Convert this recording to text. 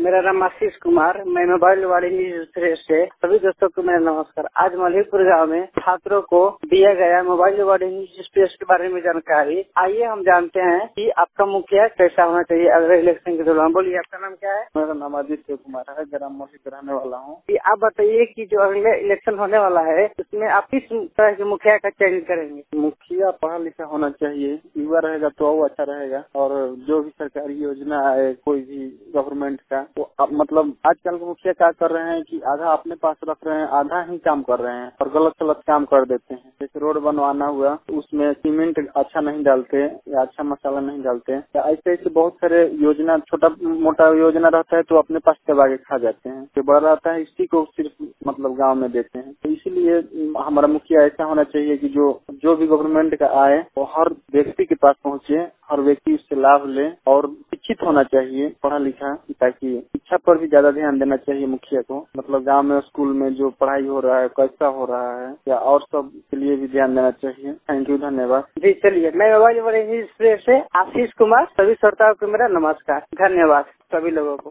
मेरा नाम आशीष कुमार, मैं मोबाइल वाली न्यूज प्रेस से सभी दोस्तों को मेरा नमस्कार। आज मलिकपुर गांव में छात्रों को दिया गया मोबाइल वाली न्यूज प्रेस के बारे में जानकारी। आइए हम जानते हैं कि आपका मुखिया कैसा होना चाहिए अगले इलेक्शन के दौरान। बोलिए, आपका नाम क्या है? मेरा नाम आदित्य कुमार है, ग्राम मलिकपुर रहने वाला हूँ। आप बताइए कि जो अगले इलेक्शन होने वाला है उसमें आप किस तरह के मुखिया का चयन करेंगे? मुखिया पढ़ा लिखा होना चाहिए, युवा रहेगा तो वो अच्छा रहेगा। और जो भी सरकारी योजना है कोई भी गवर्नमेंट का, तो मतलब आजकल के मुखिया क्या कर रहे हैं कि आधा अपने पास रख रहे हैं, आधा ही काम कर रहे हैं और गलत गलत काम कर देते हैं। जैसे रोड बनवाना हुआ तो उसमें सीमेंट अच्छा नहीं डालते या अच्छा मसाला नहीं डालते, या ऐसे ऐसे बहुत सारे योजना, छोटा मोटा योजना रहता है तो अपने पास दबा के खा जाते हैं। जो बड़ा रहता है इसी को सिर्फ मतलब गाँव में देते हैं। तो इसीलिए हमारा मुखिया ऐसा होना चाहिए कि जो भी गवर्नमेंट का आए वो हर व्यक्ति के पास पहुँचे, हर व्यक्ति उससे लाभ ले, और शिक्षित होना चाहिए, पढ़ा लिखा, ताकि शिक्षा पर भी ज्यादा ध्यान देना चाहिए मुखिया को। मतलब गांव में स्कूल में जो पढ़ाई हो रहा है कैसा हो रहा है, या और सब के लिए भी ध्यान देना चाहिए। थैंक यू, धन्यवाद जी। चलिए, मैं मोबाइल वाली न्यूज प्रेस से आशीष कुमार, सभी श्रोताओं को मेरा नमस्कार। धन्यवाद सभी लोगों को।